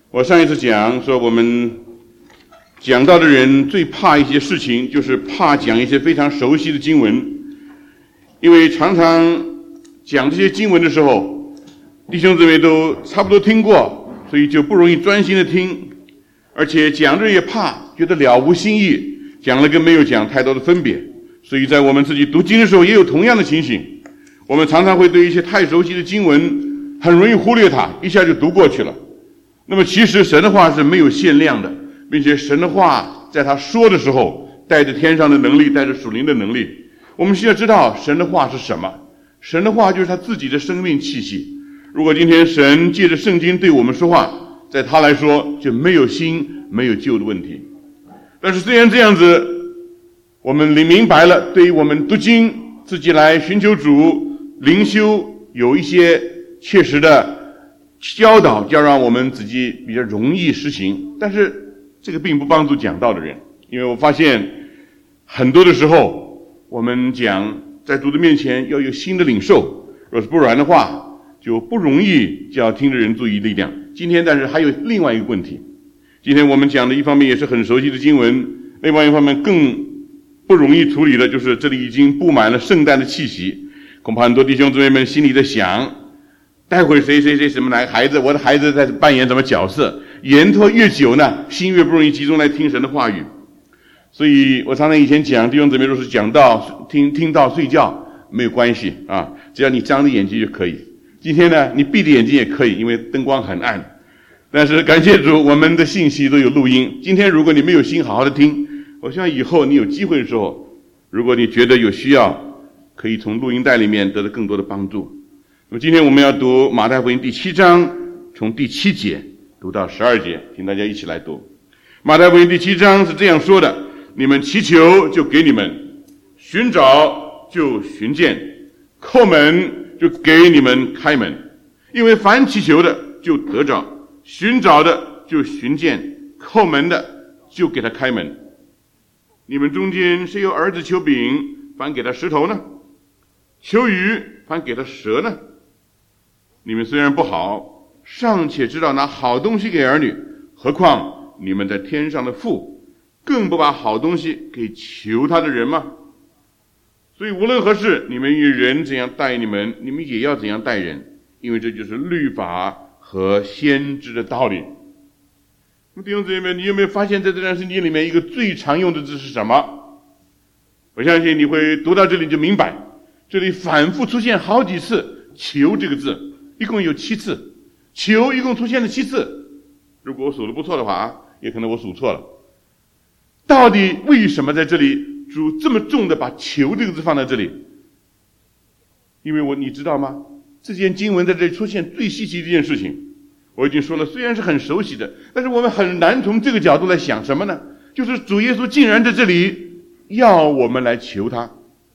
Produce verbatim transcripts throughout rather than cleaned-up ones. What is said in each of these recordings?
我上一次讲说，我们讲道的人最怕一些事情，就是怕讲一些非常熟悉的经文，因为常常讲这些经文的时候，弟兄姊妹都差不多听过，所以就不容易专心的听，而且讲着也怕，觉得了无新意，讲了跟没有讲太多的分别，所以在我们自己读经的时候也有同样的情形，我们常常会对一些太熟悉的经文很容易忽略它，一下就读过去了。那么其实神的话是没有限量的，并且神的话在他说的时候带着天上的能力，带着属灵的能力。我们需要知道神的话是什么，神的话就是他自己的生命气息。如果今天神借着圣经对我们说话，在他来说就没有新没有旧的问题。但是虽然这样子，我们明白了，对于我们读经自己来寻求主灵修有一些切实的教导，要让我们自己比较容易实行，但是这个并不帮助讲道的人，因为我发现很多的时候我们讲在主的面前要有新的领受，若是不然的话就不容易叫听的人注意力量。今天但是还有另外一个问题，今天我们讲的一方面也是很熟悉的经文，另外一方面更不容易处理的就是这里已经布满了圣诞的气息，恐怕很多弟兄姊妹们心里在想，待会谁谁谁什么来孩子，我的孩子在扮演什么角色，延拖越久呢，心越不容易集中来听神的话语。所以我常常以前讲，弟兄姊妹若是讲到听听到睡觉没有关系啊，只要你张着眼睛就可以。今天呢你闭着眼睛也可以，因为灯光很暗，但是感谢主，我们的信息都有录音。今天如果你没有心好好的听，我希望以后你有机会的时候，如果你觉得有需要，可以从录音带里面得到更多的帮助。那么今天我们要读马太福音第七章，从第七节读到十二节，请大家一起来读。马太福音第七章是这样说的：你们祈求就给你们，寻找就寻见，叩门就给你们开门。因为凡祈求的就得着，寻找的就寻见，叩门的就给他开门。你们中间谁有儿子求饼，反给他石头呢？求鱼，反给他蛇呢？你们虽然不好，尚且知道拿好东西给儿女，何况你们在天上的父，更不把好东西给求他的人吗？所以无论何事，你们与人怎样待你们，你们也要怎样待人，因为这就是律法和先知的道理。弟兄姊妹们，你有没有发现在这段圣经里面一个最常用的字是什么？我相信你会读到这里就明白，这里反复出现好几次求这个字，一共有七次，求一共出现了七次。如果我数得不错的话啊，也可能我数错了。到底为什么在这里主这么重的把求这个字放在这里？因为我你知道吗？这件经文在这里出现最稀奇的一件事情，我已经说了，虽然是很熟悉的，但是我们很难从这个角度来想什么呢？就是主耶稣竟然在这里要我们来求他。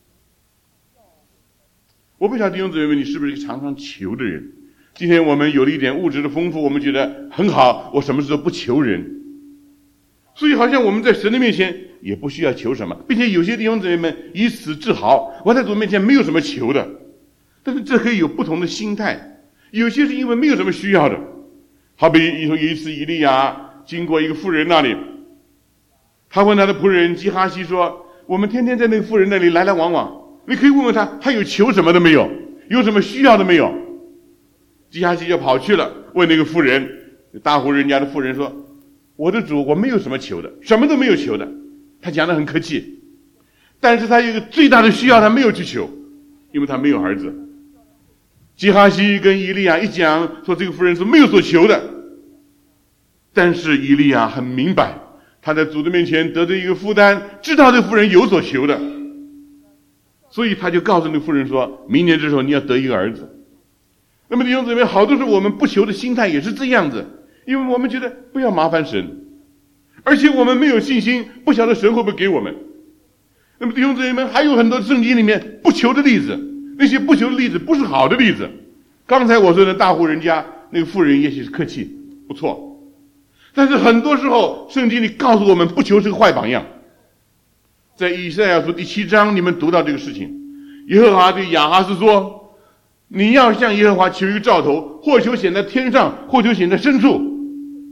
我不晓得弟兄姊妹们，你是不是一个常常求的人？今天我们有了一点物质的丰富，我们觉得很好，我什么时候不求人？所以好像我们在神的面前也不需要求什么，并且有些弟兄姊妹们以此自豪，我在主面前没有什么求的。但是这可以有不同的心态，有些是因为没有什么需要的。好比有一次以利亚经过一个妇人那里，他问他的仆人基哈西说，我们天天在那个妇人那里来来往往，你可以问问他，他有求什么的没有，有什么需要的没有？基哈西就跑去了，问那个妇人，大户人家的妇人说，我的主，我没有什么求的，什么都没有求的。他讲得很客气，但是他有一个最大的需要，他没有去求，因为他没有儿子。基哈西跟以利亚一讲，说这个妇人是没有所求的，但是以利亚很明白，他在主的面前得着一个负担，知道这妇人有所求的，所以他就告诉那妇人说，明年这时候你要得一个儿子。那么弟兄姊妹，好多时候我们不求的心态也是这样子，因为我们觉得不要麻烦神，而且我们没有信心，不晓得神会不会给我们。那么弟兄姊妹们，还有很多圣经里面不求的例子，那些不求的例子不是好的例子。刚才我说的大户人家那个妇人也许是客气不错，但是很多时候圣经里告诉我们不求是个坏榜样。在以赛亚书第七章你们读到这个事情，耶和华对亚哈斯说，你要向耶和华求一个兆头，或求显在天上，或求显在深处。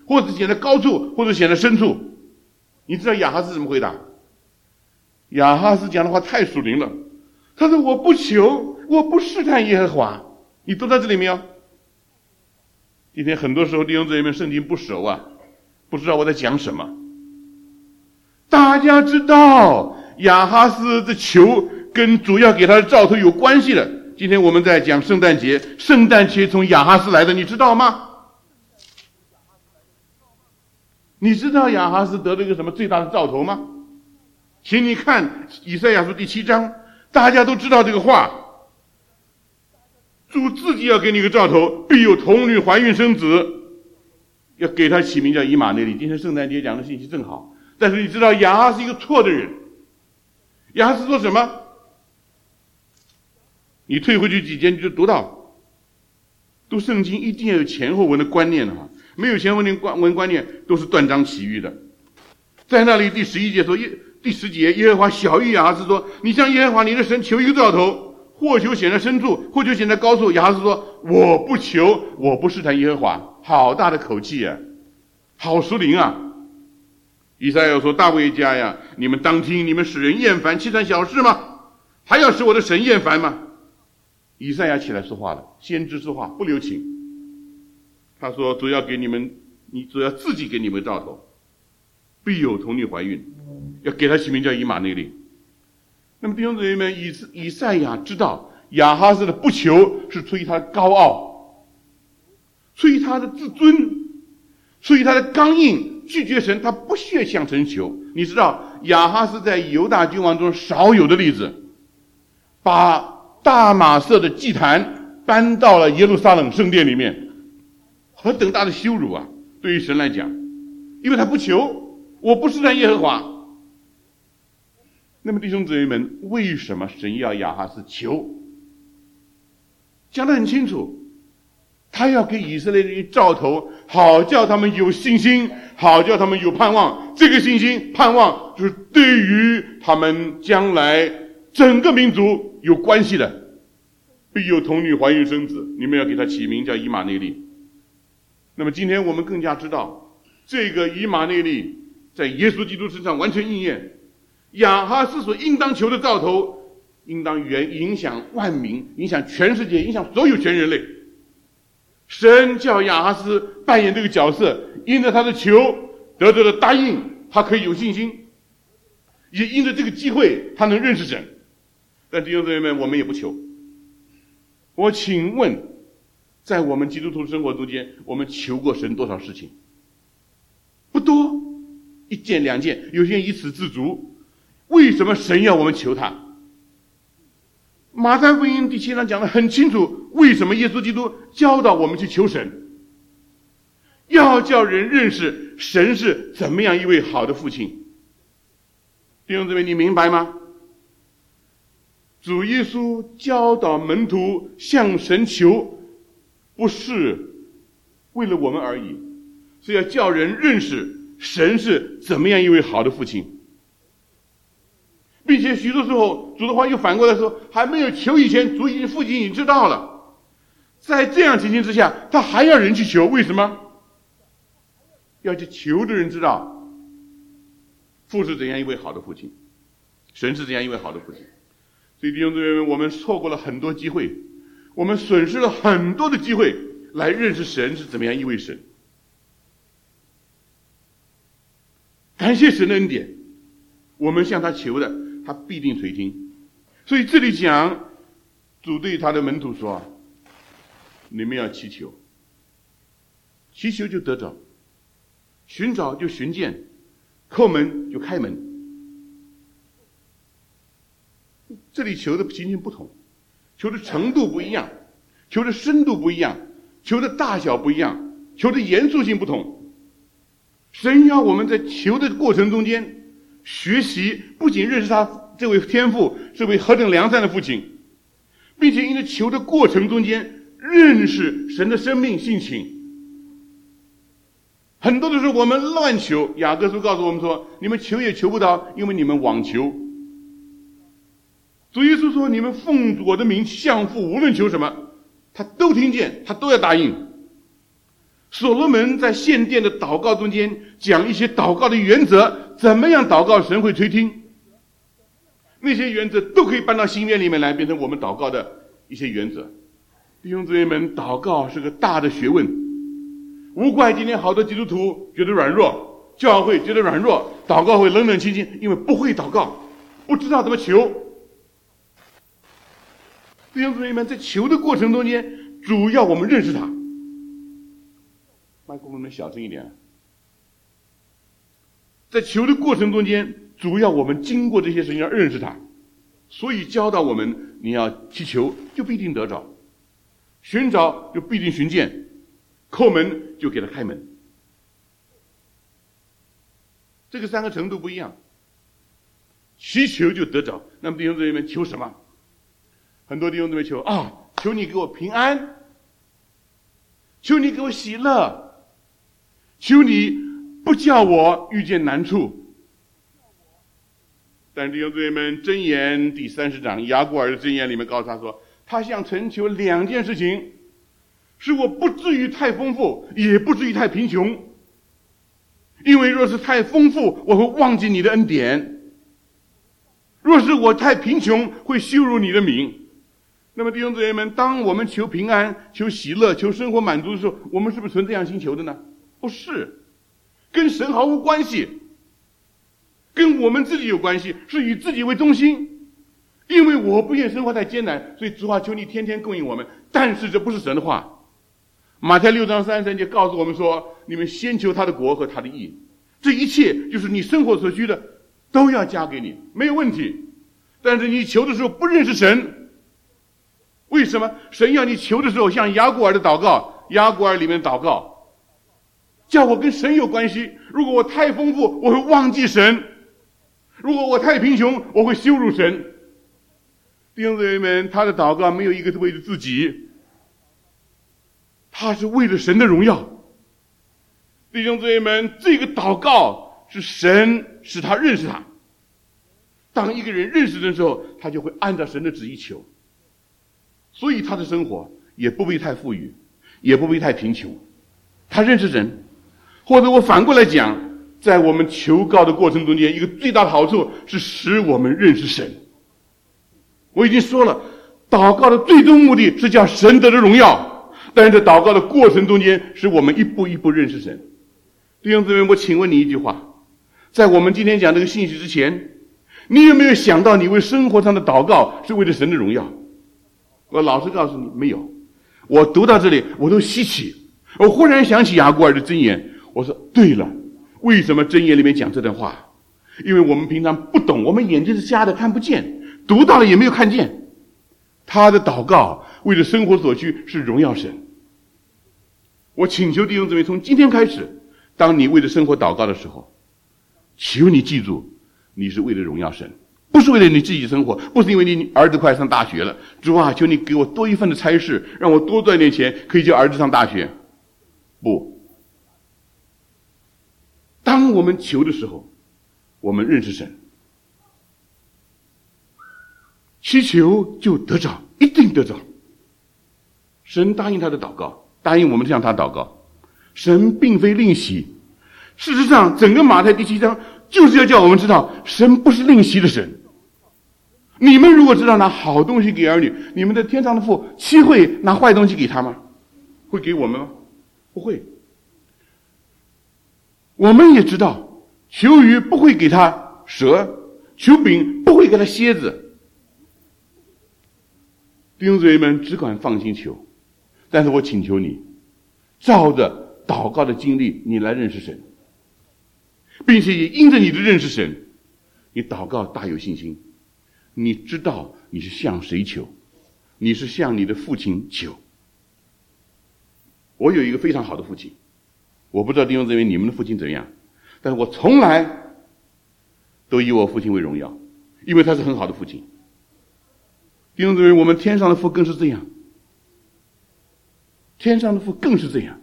或者显得高处，或者显得深处。你知道亚哈斯怎么回答？亚哈斯讲的话太属灵了，他说我不求，我不试探耶和华。你读到这里没有？今天很多时候弟兄姊妹们圣经不熟啊，不知道我在讲什么。大家知道亚哈斯的求跟主要给他的兆头有关系的。今天我们在讲圣诞节，圣诞节从亚哈斯来的，你知道吗？你知道亚哈斯得了一个什么最大的兆头吗？请你看以赛亚书第七章，大家都知道这个话，主自己要给你一个兆头，必有童女怀孕生子，要给他起名叫以马内利。今天圣诞节讲的信息正好，但是你知道亚哈是一个错的人。亚哈是说什么？你退回去几节你就读到，读圣经一定要有前后文的观念啊，没有前后文观念都是断章取义的。在那里第十一节说，第十节耶和华晓谕亚哈斯说，你向耶和华你的神求一个兆头，或求显在深处，或求显在高处。亚哈斯说我不求，我不试探耶和华。好大的口气啊，好属灵啊。以赛亚说，大卫家呀，你们当听，你们使人厌烦，岂算小事吗？还要使我的神厌烦吗？以赛亚起来说话了，先知说话不留情。他说主要给你们，你主要自己给你们兆头，必有童女怀孕，要给他起名叫以马内利。那么弟兄姊妹们，以以赛亚知道亚哈斯的不求是出于他的高傲，出于他的自尊，出于他的刚硬，拒绝神，他不屑向神求。你知道亚哈斯在犹大君王中少有的例子，把大马色的祭坛搬到了耶路撒冷圣殿里面，何等大的羞辱啊！对于神来讲，因为他不求，我不试探耶和华。那么弟兄姊妹们，为什么神要亚哈斯求？讲得很清楚，他要给以色列人兆头，好叫他们有信心，好叫他们有盼望。这个信心盼望就是对于他们将来整个民族有关系的。必有童女怀孕生子，你们要给他起名叫以马内利。那么今天我们更加知道，这个以马内利在耶稣基督身上完全应验。亚哈斯所应当求的兆头，应当原影响万民，影响全世界，影响所有全人类。神叫亚哈斯扮演这个角色，因着他的求得到了答应，他可以有信心，也因着这个机会他能认识神。但弟兄姊妹们，我们也不求。我请问，在我们基督徒生活中间，我们求过神多少事情？不多，一件两件，有些人以此自足。为什么神要我们求他？马太福音第七章讲得很清楚，为什么耶稣基督教导我们去求神，要叫人认识神是怎么样一位好的父亲。弟兄姊妹，你明白吗？主耶稣教导门徒向神求，不是为了我们而已，是要叫人认识神是怎么样一位好的父亲。并且许多时候主的话又反过来说，还没有求以前，主已经父亲已经知道了。在这样情形之下，他还要人去求，为什么？要去求的人知道父是怎样一位好的父亲，神是怎样一位好的父亲。所以弟兄姊妹们，我们错过了很多机会，我们损失了很多的机会来认识神是怎么样一位神。感谢神的恩典，我们向他求的他必定垂听。所以这里讲，主对他的门徒说，你们要祈求，祈求就得着，寻找就寻见，叩门就开门。这里求的情形不同，求的程度不一样，求的深度不一样，求的大小不一样，求的严肃性不同。神要我们在求的过程中间学习，不仅认识他这位天父是位何等良善的父亲，并且因着求的过程中间认识神的生命性情。很多的时候我们乱求，雅各书告诉我们说，你们求也求不到，因为你们妄求。主耶稣说，你们奉我的名向父，无论求什么他都听见，他都要答应。 所罗门在献殿的祷告中间讲一些祷告的原则，怎么样祷告神会垂听，那些原则都可以搬到新约里面来，变成我们祷告的一些原则。弟兄姊妹们，祷告是个大的学问，无怪今天好多基督徒觉得软弱，教会觉得软弱，祷告会冷冷清清，因为不会祷告，不知道怎么求。弟兄姊妹们，在求的过程中间，主要我们认识他。麦克风能小声一点。在求的过程中间，主要我们经过这些事情要认识他，所以教导我们，你要祈求就必定得着，寻找就必定寻见，叩门就给他开门。这个三个程度不一样。祈求就得着，那么弟兄姊妹们求什么？很多弟兄姊妹求啊，求你给我平安，求你给我喜乐，求你不叫我遇见难处。但弟兄姊妹们，箴言第三十章雅各尔的箴言里面告诉他说，他向神求两件事情，使我不至于太丰富，也不至于太贫穷。因为若是太丰富，我会忘记你的恩典；若是我太贫穷，会羞辱你的名。那么弟兄姊妹们，当我们求平安、求喜乐、求生活满足的时候，我们是不是存这样心求的呢？不是，跟神毫无关系，跟我们自己有关系，是以自己为中心。因为我不愿生活太艰难，所以主啊，求你天天供应我们。但是这不是神的话。马太六章三十三节告诉我们说，你们先求他的国和他的义，这一切就是你生活所需的都要加给你，没有问题。但是你求的时候不认识神，为什么？神要你求的时候像雅各尔的祷告，雅各尔里面的祷告叫我跟神有关系。如果我太丰富，我会忘记神；如果我太贫穷，我会羞辱神。弟兄姊妹们，他的祷告没有一个是为了自己，他是为了神的荣耀。弟兄姊妹们，这个祷告是神使他认识他。当一个人认识的时候，他就会按照神的旨意求，所以他的生活也不会太富裕，也不会太贫穷。他认识神。或者我反过来讲，在我们求告的过程中间，一个最大的好处是使我们认识神。我已经说了，祷告的最终目的是叫神得的荣耀，但是在祷告的过程中间，使我们一步一步认识神。弟兄姊妹，我请问你一句话，在我们今天讲这个信息之前，你有没有想到你为生活上的祷告是为了神的荣耀？我老实告诉你，没有。我读到这里我都稀奇，我忽然想起雅各尔的箴言，我说对了，为什么箴言里面讲这段话？因为我们平常不懂，我们眼睛是瞎的，看不见，读到了也没有看见。他的祷告为了生活所需是荣耀神。我请求弟兄姊妹，从今天开始，当你为了生活祷告的时候，求你记住，你是为了荣耀神，不是为了你自己生活，不是因为你儿子快上大学了，主啊，求你给我多一份的差事，让我多赚点钱，可以叫儿子上大学。不，当我们求的时候，我们认识神，祈求就得着，一定得着。神答应他的祷告，答应我们向他祷告。神并非吝惜，事实上整个马太第七章就是要叫我们知道，神不是吝惜的神。你们如果知道拿好东西给儿女，你们的天上的父岂会拿坏东西给他吗？会给我们吗？不会。我们也知道，求鱼不会给他蛇，求饼不会给他蝎子。弟兄姊妹们，只管放心求，但是我请求你，照着祷告的经历，你来认识神，并且也因着你的认识神，你祷告大有信心。你知道你是向谁求，你是向你的父亲求。我有一个非常好的父亲，我不知道弟兄姊妹你们的父亲怎样，但是我从来都以我父亲为荣耀，因为他是很好的父亲。弟兄姊妹，我们天上的父更是这样，天上的父更是这样，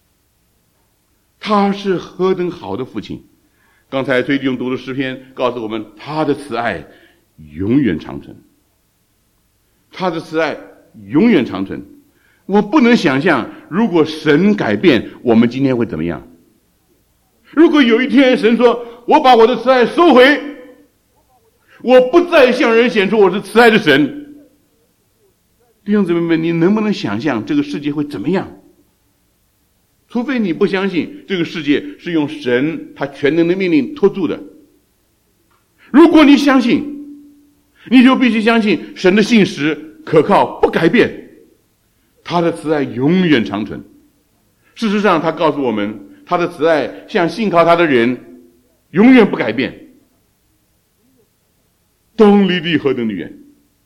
他是何等好的父亲。刚才崔弟兄读的诗篇告诉我们，他的慈爱永远长存，他的慈爱永远长存。 我不能想象，如果神改变，我们今天会怎么样？如果有一天神说，我把我的慈爱收回，我不再向人显出我是慈爱的神，弟兄姊妹们，你能不能想象这个世界会怎么样？除非你不相信这个世界是用神他全能的命令托住的。如果你相信，你就必须相信神的信实可靠不改变，他的慈爱永远长存。事实上他告诉我们，他的慈爱向信靠他的人永远不改变。东离地何等的远，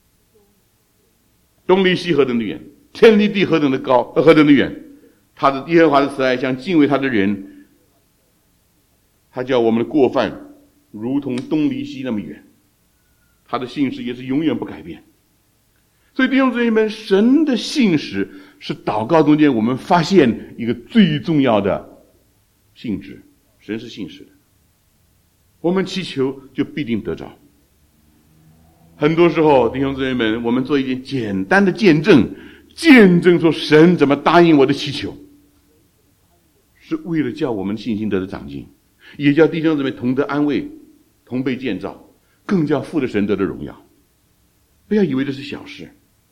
东离西何等的远，天离地何等的高，何等的远。他的耶和华的慈爱向敬畏他的人，他叫我们的过犯如同东离西那么远，他的信实也是永远不改变。所以弟兄姊妹们，神的信实是祷告中间我们发现一个最重要的性质，神是信实的，我们祈求就必定得着。很多时候弟兄姊妹们，我们做一件简单的见证，见证说神怎么答应我的祈求，是为了叫我们信心得的长进，也叫弟兄姊妹同得安慰，同被建造，更叫父的神得的荣耀。不要以为这是小事，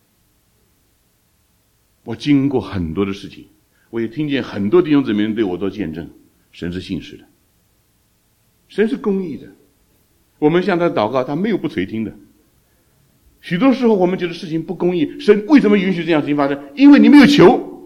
我经过很多的事情，我也听见很多弟兄姊妹对我做见证，神是信实的，神是公义的，我们向他祷告，他没有不垂听的。许多时候我们觉得事情不公义，神为什么允许这样事情发生？因为你没有求。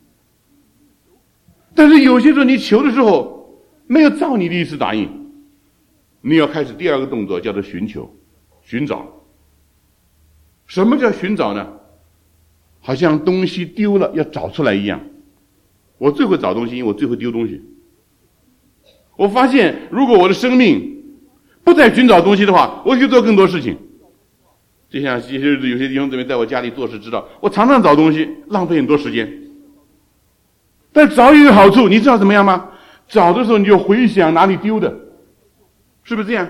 但是有些时候你求的时候没有照你的意思答应，你要开始第二个动作，叫做寻求寻找。什么叫寻找呢？好像东西丢了要找出来一样。我最会找东西，因为我最会丢东西。我发现如果我的生命不再寻找东西的话，我就做更多事情。就像有些日子有些弟兄姊妹在我家里做事知道，我常常找东西，浪费很多时间。但找有一个好处，你知道怎么样吗？找的时候你就回想哪里丢的，是不是这样？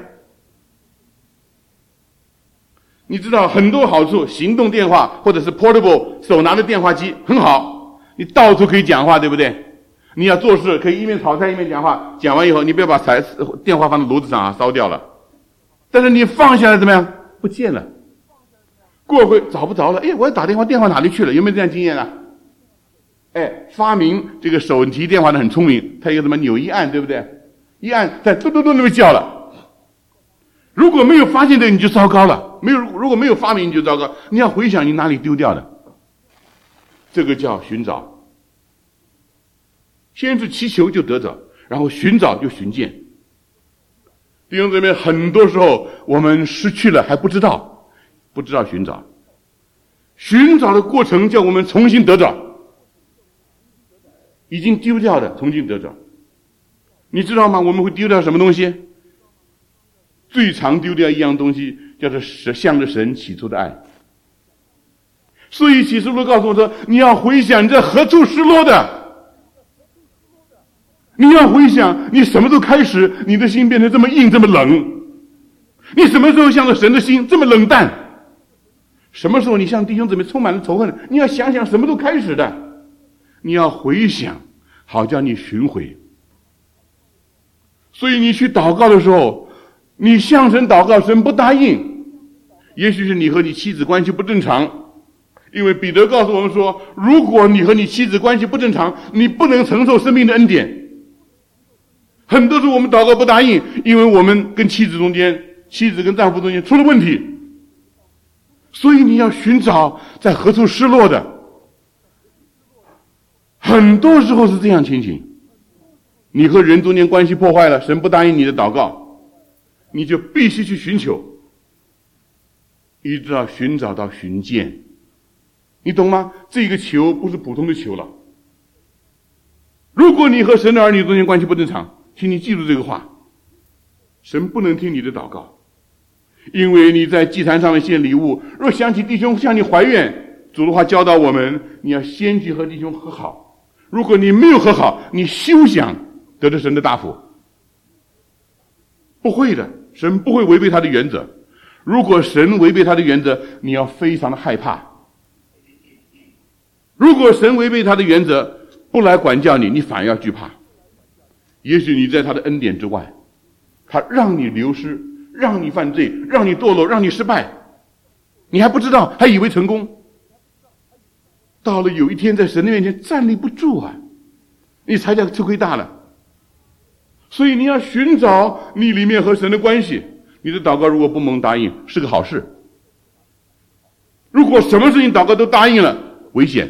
你知道很多好处，行动电话或者是 portable 手拿的电话机很好，你到处可以讲话，对不对？你要做事可以一面炒菜一面讲话，讲完以后你不要把柴电话放在炉子上啊，烧掉了。但是你放下来怎么样？不见了。过会找不着了，哎，我要打电话，电话哪里去了？有没有这样经验啊？哎，发明这个手提电话的很聪明，他有什么钮一按，对不对？一按，它嘟嘟嘟那么叫了。如果没有发现这个，你就糟糕了。没有，如果没有发明，你就糟糕。你要回想你哪里丢掉的，这个叫寻找。先是祈求就得着，然后寻找就寻见。弟兄姊妹，很多时候我们失去了还不知道。不知道寻找，寻找的过程叫我们重新得着，已经丢掉的重新得着。你知道吗？我们会丢掉什么东西？最常丢掉一样东西，叫做向着神起初的爱。所以启示录告诉我说，你要回想你在何处失落的，你要回想你什么时候开始你的心变成这么硬这么冷，你什么时候向着神的心这么冷淡，什么时候你向弟兄姊妹充满了仇恨？你要想想什么都开始的，你要回想，好叫你寻回。所以你去祷告的时候，你向神祷告，神不答应，也许是你和你妻子关系不正常。因为彼得告诉我们说，如果你和你妻子关系不正常，你不能承受生命的恩典。很多时候我们祷告不答应，因为我们跟妻子中间，妻子跟丈夫中间出了问题。所以你要寻找在何处失落的，很多时候是这样情形。你和人中间关系破坏了，神不答应你的祷告，你就必须去寻求，一直到寻找到寻见。你懂吗？这个求不是普通的求了。如果你和神的儿女中间关系不正常，请你记住这个话，神不能听你的祷告。因为你在祭坛上面献礼物，若想起弟兄向你怀怨，主的话教导我们，你要先去和弟兄和好。如果你没有和好，你休想得着神的大福。不会的，神不会违背他的原则。如果神违背他的原则，你要非常的害怕。 如果神违背他的原则，不来管教你，你反而要惧怕。也许你在他的恩典之外，他让你流失，让你犯罪，让你堕落，让你失败，你还不知道，还以为成功。到了有一天在神的面前站立不住啊，你才叫吃亏大了。所以你要寻找你里面和神的关系。你的祷告如果不蒙答应，是个好事。如果什么事情祷告都答应了，危险。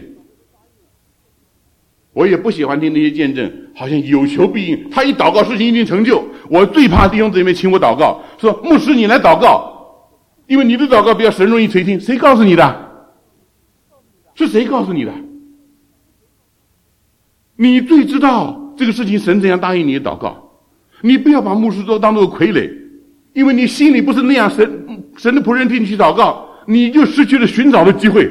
我也不喜欢听那些见证，好像有求必应，他一祷告事情一定成就。我最怕弟兄姊妹请我祷告，说牧师你来祷告，因为你的祷告比较神容易垂听。谁告诉你的？是谁告诉你的？你最知道这个事情神怎样答应你的祷告。你不要把牧师都当作傀儡，因为你心里不是那样，神神的仆人替你去祷告，你就失去了寻找的机会。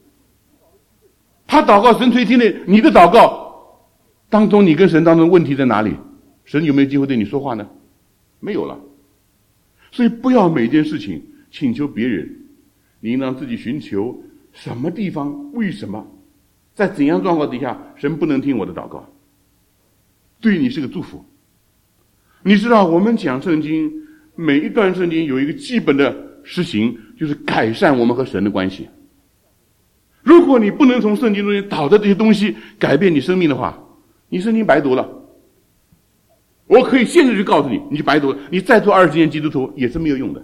他祷告神垂听的，你的祷告当中，你跟神当中问题在哪里？神有没有机会对你说话呢？没有了。所以不要每件事情请求别人，你应当自己寻求什么地方，为什么，在怎样状况底下神不能听我的祷告，对你是个祝福。你知道我们讲圣经，每一段圣经有一个基本的实行，就是改善我们和神的关系。如果你不能从圣经中间找到这些东西改变你生命的话，你圣经白读了。我可以现在就告诉你，你就白读了，你再做二十年基督徒也是没有用的。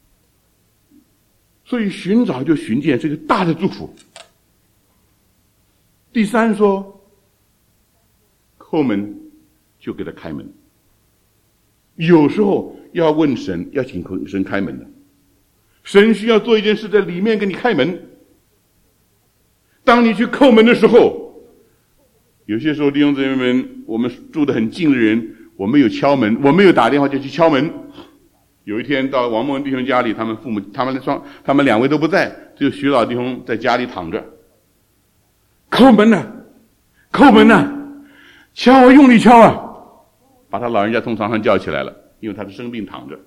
所以寻找就寻见是一个大的祝福。第三说，叩门就给他开门。有时候要问神，要请神开门的。神需要做一件事在里面给你开门。当你去叩门的时候，有些时候弟兄姊妹们，我们住得很近的人，我没有敲门，我没有打电话就去敲门。有一天到王梦文弟兄家里，他们父母他们双他们两位都不在，只有徐老弟兄在家里躺着。叩门呢，叩门呢，敲啊，用力敲啊，把他老人家从床上叫起来了，因为他是生病躺着。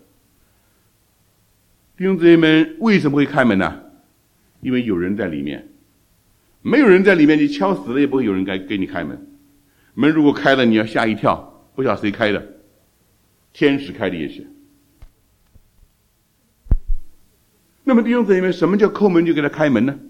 弟兄姊妹们为什么会开门呢？因为有人在里面。没有人在里面，你敲死了也不会有人该给你开门。门如果开了，你要吓一跳，不晓得谁开的，天使开的也许。那么弟兄姊妹们，什么叫叩门就给他开门呢？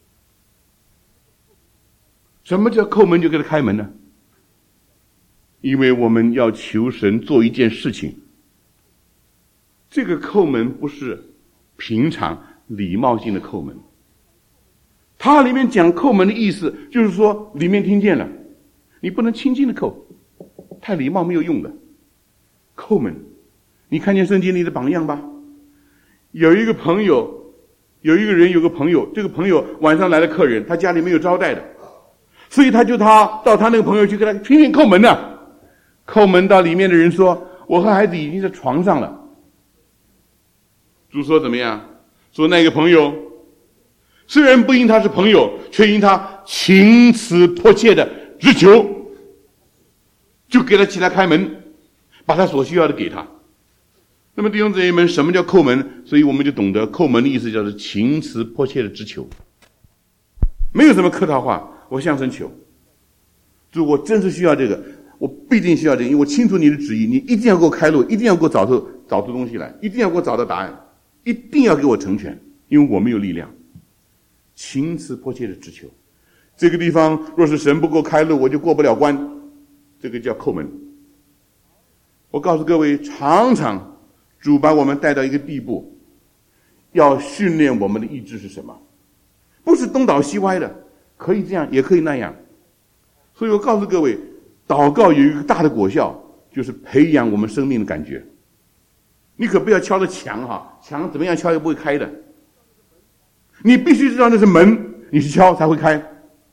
什么叫叩门就给他开门呢？因为我们要求神做一件事情，这个叩门不是平常礼貌性的叩门。它里面讲叩门的意思，就是说里面听见了，你不能轻轻的叩，太礼貌没有用的。叩门，你看见圣经里的榜样吧？有一个朋友，有一个人有个朋友，这个朋友晚上来了客人，他家里没有招待的，所以他就他到他那个朋友去给他拼命叩门呢。叩门到里面的人说，我和孩子已经在床上了。主说怎么样？说那个朋友虽然不因他是朋友，却因他情辞迫切的直求，就给他起来开门，把他所需要的给他。那么弟兄姊妹们，什么叫叩门？所以我们就懂得叩门的意思叫做情辞迫切的直求，没有什么客套话。我向神求，主，我真是需要这个，我必定需要这个，因为我清楚你的旨意，你一定要给我开路，一定要给我找出找出东西来，一定要给我找到答案，一定要给我成全，因为我没有力量。情辞迫切的直求，这个地方若是神不给我开路，我就过不了关，这个叫叩门。我告诉各位，常常主把我们带到一个地步，要训练我们的意志是什么？不是东倒西歪的，可以这样，也可以那样。所以我告诉各位，祷告有一个大的果效，就是培养我们生命的感觉。你可不要敲着墙哈，墙怎么样敲也不会开的。你必须知道那是门，你去敲才会开。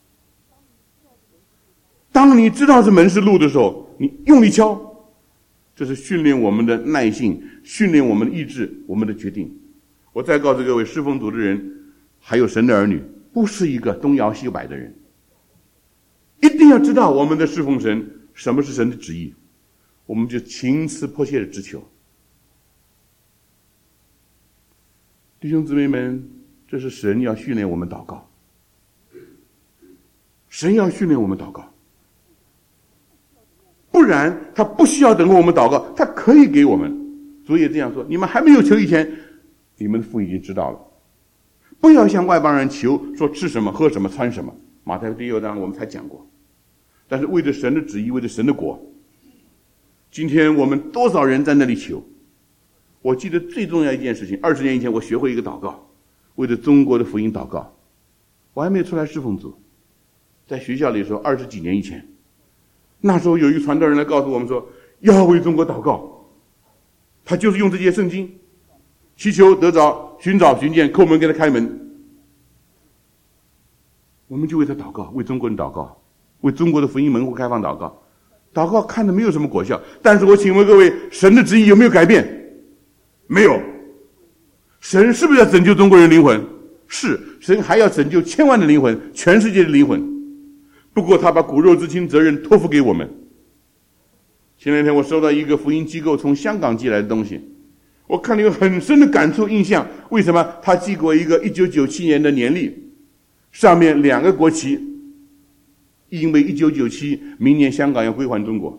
当你知道是门是路的时候，你用力敲，这是训练我们的耐性，训练我们的意志，我们的决定。我再告诉各位，侍奉主的人还有神的儿女，不是一个东摇西摆的人，一定要知道我们的侍奉神，什么是神的旨意，我们就情辞迫切的直求。弟兄姊妹们，这是神要训练我们祷告。 神要训练我们祷告，不然他不需要等候我们祷告，他可以给我们。主也这样说，你们还没有求以前，你们的父已经知道了。不要向外邦人求，说吃什么喝什么穿什么，马太第六章我们才讲过。但是为着神的旨意，为着神的国，今天我们多少人在那里求。我记得最重要一件事情，二十年以前我学会一个祷告，为着中国的福音祷告。我还没有出来侍奉主，在学校里的时候，二十几年以前，那时候有一个传道人来告诉我们说，要为中国祷告。他就是用这些圣经，祈求得着，寻找寻见，叩门给他开门。我们就为他祷告，为中国人祷告，为中国的福音门户开放祷告。祷告看着没有什么果效，但是我请问各位，神的旨意有没有改变？没有。神是不是要拯救中国人灵魂？是。神还要拯救千万的灵魂，全世界的灵魂。不过他把骨肉之亲责任托付给我们。前两天我收到一个福音机构从香港寄来的东西，我看了有很深的感触印象。为什么？他寄过一个一九九七年的年历，上面两个国旗，因为一九九七明年香港要归还中国。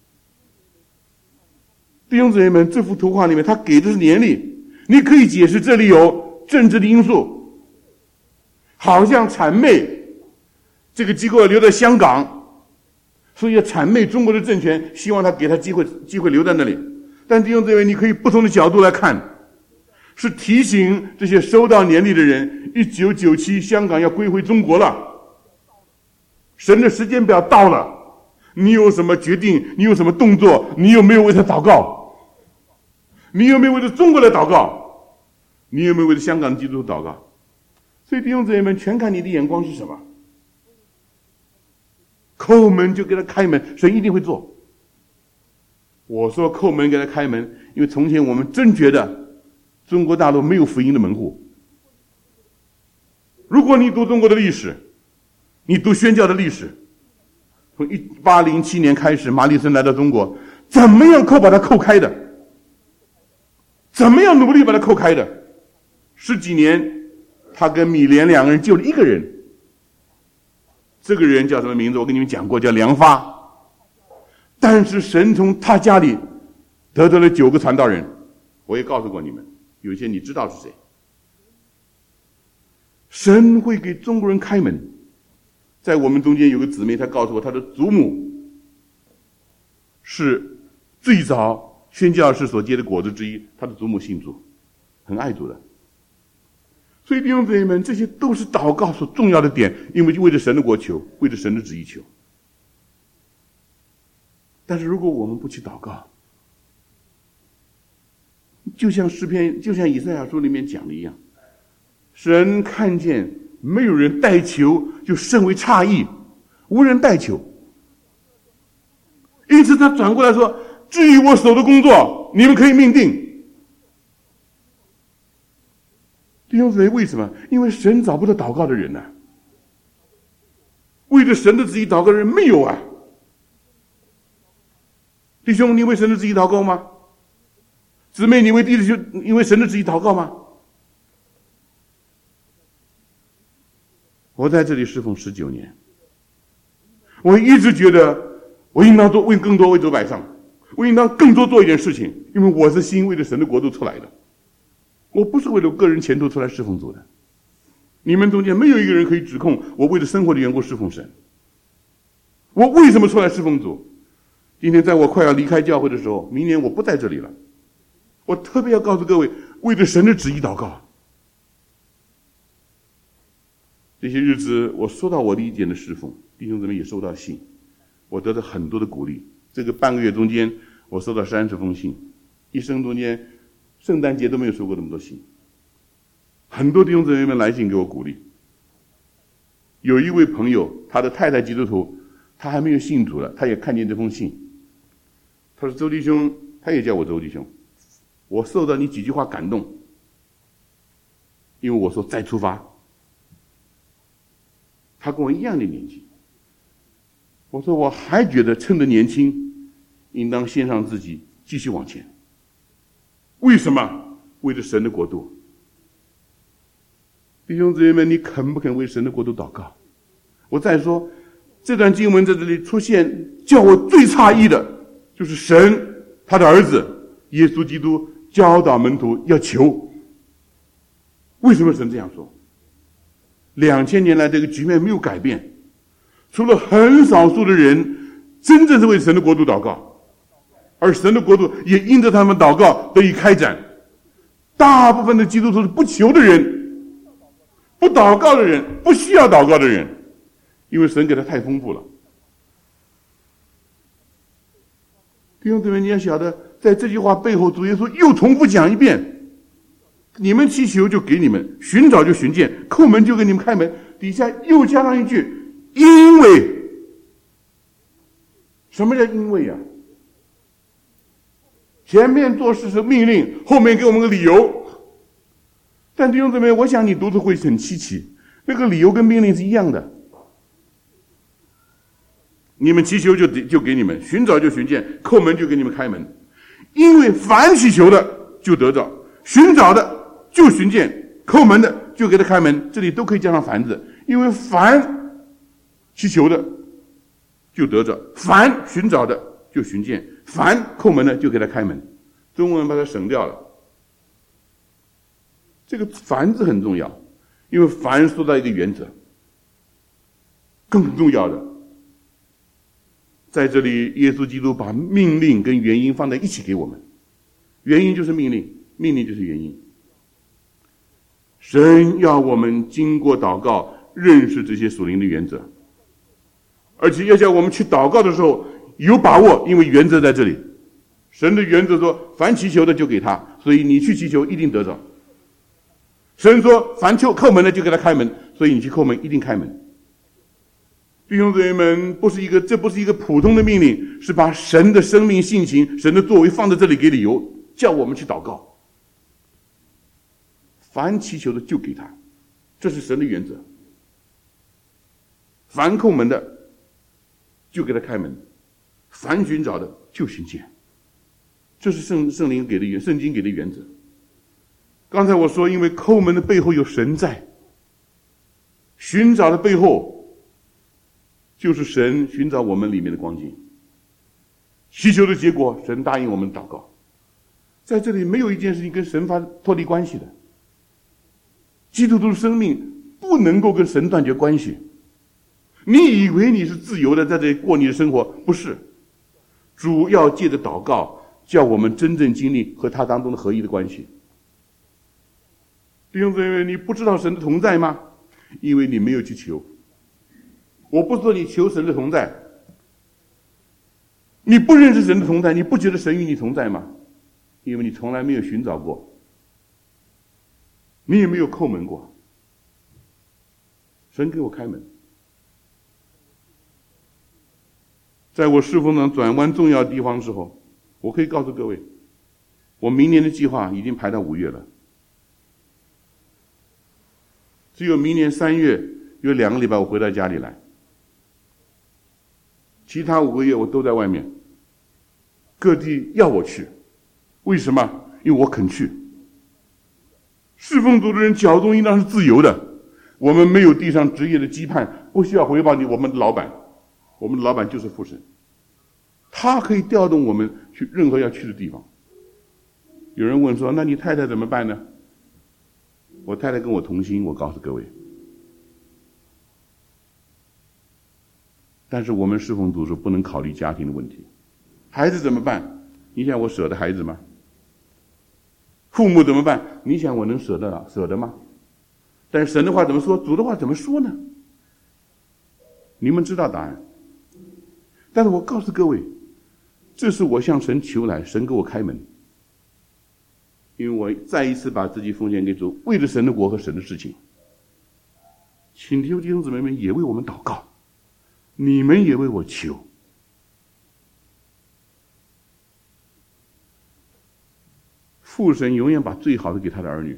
弟兄姊妹们，这幅图画里面他给的是年历，你可以解释这里有政治的因素，好像谄媚这个机构要留在香港，所以要谄媚中国的政权，希望他给他机会机会留在那里。但弟兄姊妹，你可以不同的角度来看，是提醒这些收到年历的人，一九九七香港要归回中国了，神的时间表到了，你有什么决定？你有什么动作？你有没有为他祷告？你有没有为了中国来祷告？你有没有为了香港的基督徒祷告？所以弟兄姊妹们，全看你的眼光是什么。叩门就给他开门，神一定会做。我说叩门给他开门，因为从前我们真觉得中国大陆没有福音的门户。如果你读中国的历史，你读宣教的历史，从一八零七年开始，马里森来到中国，怎么样扣把他扣开的？怎么样努力把他扣开的？十几年，他跟米莲两个人救了一个人。这个人叫什么名字？我跟你们讲过，叫梁发。但是神从他家里得到了九个传道人，我也告诉过你们，有些你知道是谁。神会给中国人开门。在我们中间有个姊妹，她告诉我，她的祖母是最早宣教士所结的果子之一，她的祖母信主，很爱主的。所以弟兄姊妹们，这些都是祷告所重要的点，因为为着神的国求，为着神的旨意求。但是如果我们不去祷告，就像诗篇，就像以赛亚书里面讲的一样，神看见没有人代求，就甚为诧异，无人代求。因此他转过来说，至于我手的工作，你们可以命定。弟兄姊妹，为什么？因为神找不到祷告的人啊，为着神的旨意祷告的人没有啊。弟兄，你为神的旨意祷告吗？姊妹，你为弟兄因为神的旨意祷告吗？我在这里侍奉十九年，我一直觉得我应当做为更多为主摆上，我应当更多做一点事情，因为我是心为了神的国度出来的，我不是为了个人前途出来侍奉主的。你们中间没有一个人可以指控我为了生活的缘故侍奉神。我为什么出来侍奉主？今天在我快要离开教会的时候，明年我不在这里了，我特别要告诉各位，为了神的旨意祷告。这些日子我收到我的一点的侍奉，弟兄姊妹也收到信，我得到很多的鼓励。这个半个月中间我收到三十封信，一生中间圣诞节都没有收过那么多信。很多弟兄姊妹们来信给我鼓励。有一位朋友，他的太太基督徒，他还没有信主了，他也看见这封信，他说，周弟兄，他也叫我周弟兄，我受到你几句话感动，因为我说再出发。他跟我一样的年纪，我说我还觉得趁着年轻，应当献上自己，继续往前。为什么？为了神的国度。弟兄姊妹们，你肯不肯为神的国度祷告？我再说， 这段经文在这里出现，叫我最诧异的就是神他的儿子耶稣基督教导门徒要求。为什么神这样说？两千年来这个局面没有改变，除了很少数的人真正是为神的国度祷告，而神的国度也因着他们祷告得以开展。大部分的基督徒是不求的人，不祷告的人，不需要祷告的人，因为神给他太丰富了。弟兄姊妹，你要晓得，在这句话背后，主耶稣又重复讲一遍：你们祈求就给你们，寻找就寻见，叩门就给你们开门。底下又加上一句：因为。什么叫因为啊？前面做事是命令，后面给我们个理由。但弟兄姊妹，我想你读的会很稀奇，那个理由跟命令是一样的。你们祈求就就给你们，寻找就寻见，叩门就给你们开门。因为凡祈求的就得着，寻找的就寻见，叩门的就给他开门。这里都可以加上凡字，因为凡祈求的就得着，凡寻找的就寻见，凡叩门的就给他开门。中文把它省掉了。这个凡字很重要，因为凡说到一个原则。更重要的，在这里耶稣基督把命令跟原因放在一起给我们。原因就是命令，命令就是原因。神要我们经过祷告认识这些属灵的原则，而且要叫我们去祷告的时候有把握，因为原则在这里。神的原则说凡祈求的就给他，所以你去祈求一定得着。神说凡求叩门的就给他开门，所以你去叩门一定开门。弟兄姊妹们，不是一个这不是一个普通的命令，是把神的生命性情、神的作为放在这里给理由，叫我们去祷告。凡祈求的就给他，这是神的原则。凡叩门的就给他开门，凡寻找的就寻见，这是圣圣灵给的原圣经给的原则。刚才我说，因为叩门的背后有神在，寻找的背后就是神寻找我们里面的光景。祈求的结果，神答应我们祷告。在这里没有一件事情跟神发脱离关系的。基督徒的生命不能够跟神断绝关系。你以为你是自由的在这里过你的生活，不是。主要借着祷告叫我们真正经历和他当中的合一的关系。弟兄姊妹，你不知道神的同在吗？因为你没有去求。我不说你求神的同在，你不认识神的同在，你不觉得神与你同在吗？因为你从来没有寻找过，你也没有叩门过。神给我开门。在我侍奉上转弯重要地方之后，我可以告诉各位，我明年的计划已经排到五月了。只有明年三月有两个礼拜我回到家里来，其他五个月我都在外面，各地要我去。为什么？因为我肯去。侍奉主的人脚中应当是自由的，我们没有地上职业的羁绊，不需要回报你我们的老板，我们的老板就是父神，他可以调动我们去任何要去的地方。有人问说，那你太太怎么办呢？我太太跟我同心，我告诉各位。但是我们侍奉主是不能考虑家庭的问题。孩子怎么办？你想我舍得孩子吗？父母怎么办？你想我能舍得舍得吗？但是神的话怎么说？主的话怎么说呢？你们知道答案。但是我告诉各位，这是我向神求来，神给我开门。因为我再一次把自己奉献给主，为了神的国和神的事情。请弟兄姊妹们也为我们祷告，你们也为我求。父神永远把最好的给他的儿女。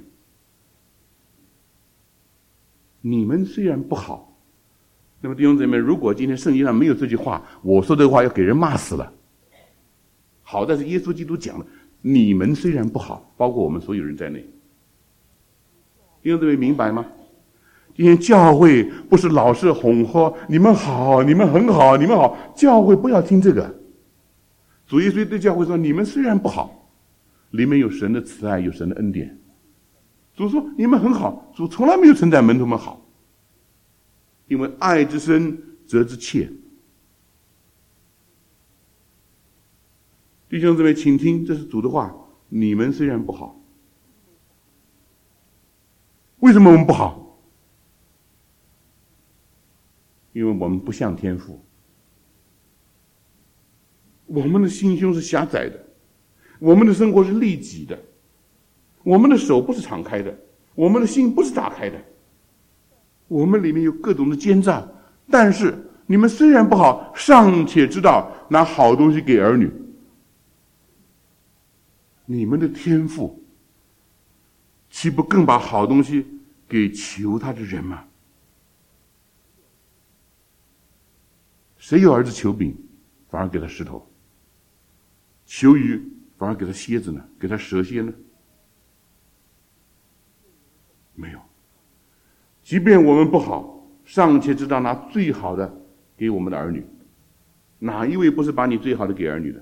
你们虽然不好，那么弟兄姊妹，如果今天圣经上没有这句话，我说这个话要给人骂死了。好在是耶稣基督讲的，你们虽然不好，包括我们所有人在内。弟兄姊妹明白吗？ 今天教会不是老是哄喝你们好，你们很好，你们好。教会不要听这个。主耶稣对教会说：你们虽然不好，里面有神的慈爱，有神的恩典。主说你们很好，主从来没有称赞门徒们好，因为爱之深责之切。弟兄姊妹，请听，这是主的话。你们虽然不好，为什么我们不好？因为我们不像天父，我们的心胸是狭窄的，我们的生活是利己的，我们的手不是敞开的，我们的心不是打开的，我们里面有各种的奸诈。但是你们虽然不好，尚且知道拿好东西给儿女，你们的天父岂不更把好东西给求他的人吗？谁有儿子求饼，反而给他石头；求鱼，反而给他蝎子呢？给他蛇蝎呢？没有。即便我们不好，尚且知道拿最好的给我们的儿女，哪一位不是把你最好的给儿女的？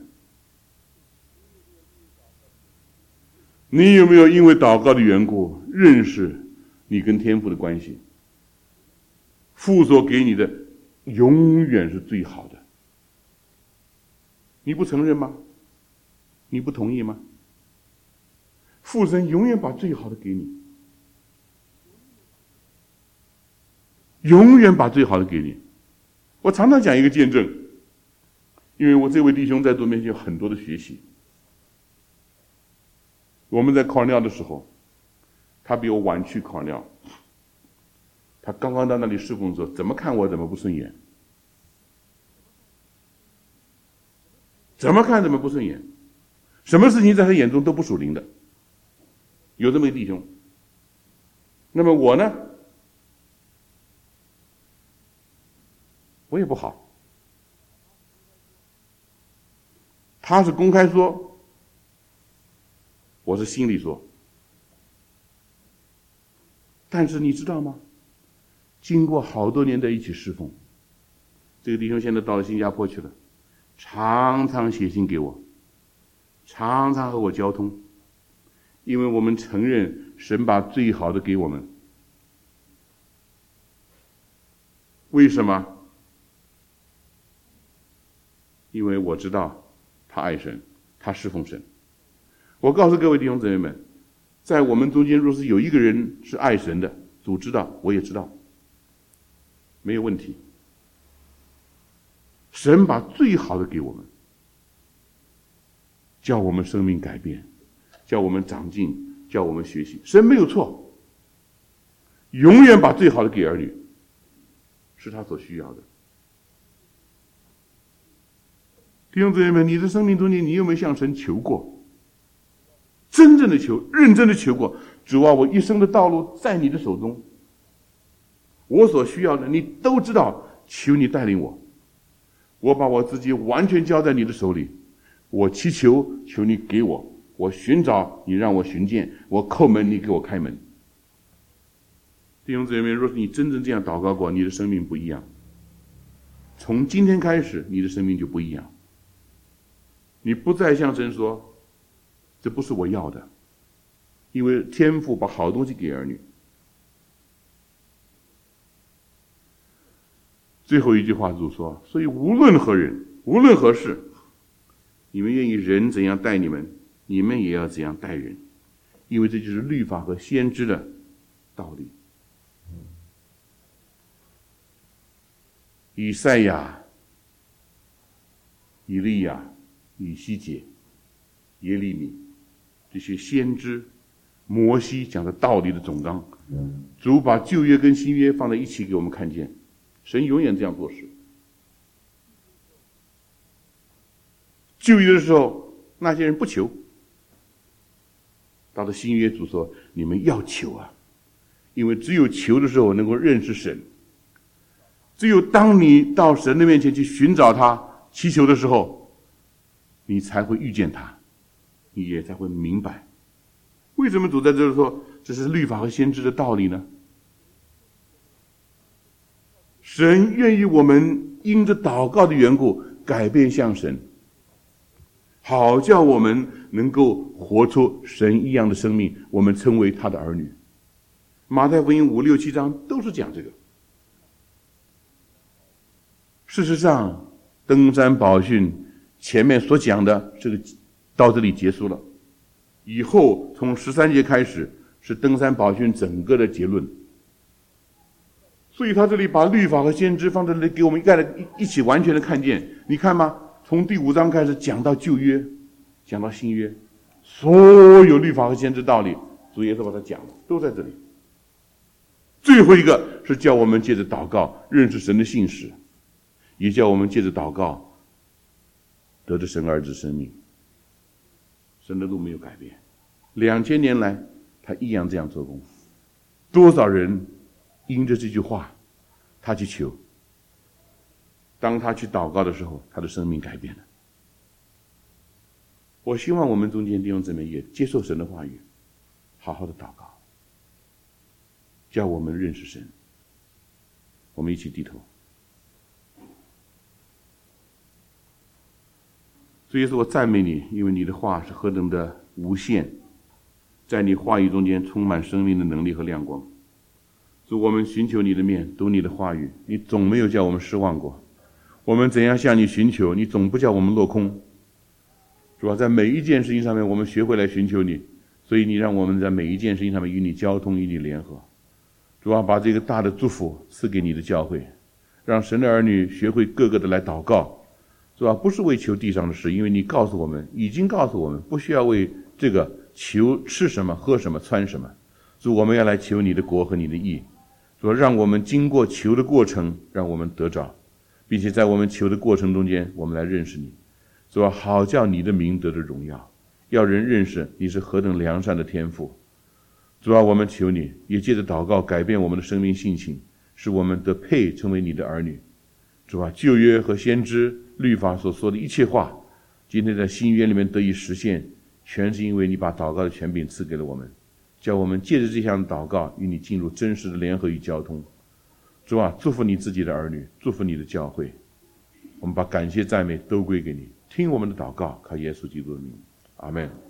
你有没有因为祷告的缘故认识你跟天父的关系？父所给你的永远是最好的，你不承认吗？你不同意吗？父神永远把最好的给你，永远把最好的给你。我常常讲一个见证，因为我这位弟兄在座面前有很多的学习。我们在考尿的时候，他比我晚去考尿，他刚刚到那里侍奉的时候，怎么看我怎么不顺眼，怎么看怎么不顺眼，什么事情在他眼中都不属灵的，有这么一个弟兄。那么我呢，我也不好，他是公开说，我是心里说。但是你知道吗？经过好多年的一起侍奉，这个弟兄现在到了新加坡去了，常常写信给我，常常和我交通，因为我们承认神把最好的给我们。为什么？因为我知道他爱神，他侍奉神。我告诉各位弟兄姊妹们，在我们中间若是有一个人是爱神的，主知道，我也知道，没有问题。神把最好的给我们，叫我们生命改变，叫我们长进，叫我们学习。神没有错，永远把最好的给儿女，是他所需要的。弟兄姊妹们，你的生命中间，你有没有向神求过？真正的求，认真的求过，主啊，我一生的道路在你的手中，我所需要的你都知道，求你带领我，我把我自己完全交在你的手里，我祈求，求你给我，我寻找，你让我寻见，我叩门，你给我开门。弟兄姊妹，若是你真正这样祷告过，你的生命不一样，从今天开始，你的生命就不一样。你不再向神说，这不是我要的，因为天父把好东西给儿女。最后一句话主说，所以无论何人，无论何事，你们愿意人怎样待你们，你们也要怎样待人，因为这就是律法和先知的道理。以赛亚、以利亚、以西结、耶利米，这些先知，摩西讲的道理的总纲，主把旧约跟新约放在一起给我们看见，神永远这样做事。旧约的时候，那些人不求，到了新约，主说你们要求啊，因为只有求的时候能够认识神，只有当你到神的面前去寻找他、祈求的时候，你才会遇见他，你也才会明白为什么主在这里说这是律法和先知的道理呢？ 神愿意我们因着祷告的缘故改变向神，好叫我们能够活出神一样的生命，我们成为他的儿女。马太福音五六七章都是讲这个。事实上，登山宝训前面所讲的这个到这里结束了，以后从十三节开始是登山宝训整个的结论。所以他这里把律法和先知放在那里，给我们一概的一起完全的看见。你看吗？从第五章开始讲到旧约，讲到新约，所有律法和先知道理，主耶稣把它讲了，都在这里。最后一个是叫我们借着祷告认识神的信实，也叫我们借着祷告得着神儿子生命。神的路没有改变，两千年来他一样这样做工。多少人因着这句话他去求，当他去祷告的时候，他的生命改变了。我希望我们中间弟兄姊妹也接受神的话语，好好的祷告，叫我们认识神。我们一起低头。主耶稣，我赞美你，因为你的话是何等的无限，在你话语中间充满生命的能力和亮光。主，我们寻求你的面，读你的话语，你总没有叫我们失望过。我们怎样向你寻求，你总不叫我们落空。主啊，在每一件事情上面，我们学会来寻求你，所以你让我们在每一件事情上面与你交通，与你联合。主啊，把这个大的祝福赐给你的教会，让神的儿女学会个个的来祷告。主啊，不是为求地上的事，因为你告诉我们，已经告诉我们，不需要为这个求吃什么、喝什么、穿什么。主，我们要来求你的国和你的义。主，让我们经过求的过程，让我们得着，并且在我们求的过程中间，我们来认识你。主啊，好叫你的名得着荣耀，要人认识你是何等良善的天父。主啊，我们求你，也借着祷告改变我们的生命性情，使我们得配成为你的儿女。主啊，旧约和先知律法所说的一切话，今天在新约里面得以实现，全是因为你把祷告的权柄赐给了我们，叫我们借着这项祷告与你进入真实的联合与交通。主啊，祝福你自己的儿女，祝福你的教会。我们把感谢赞美都归给你，听我们的祷告，靠耶稣基督的名，阿们。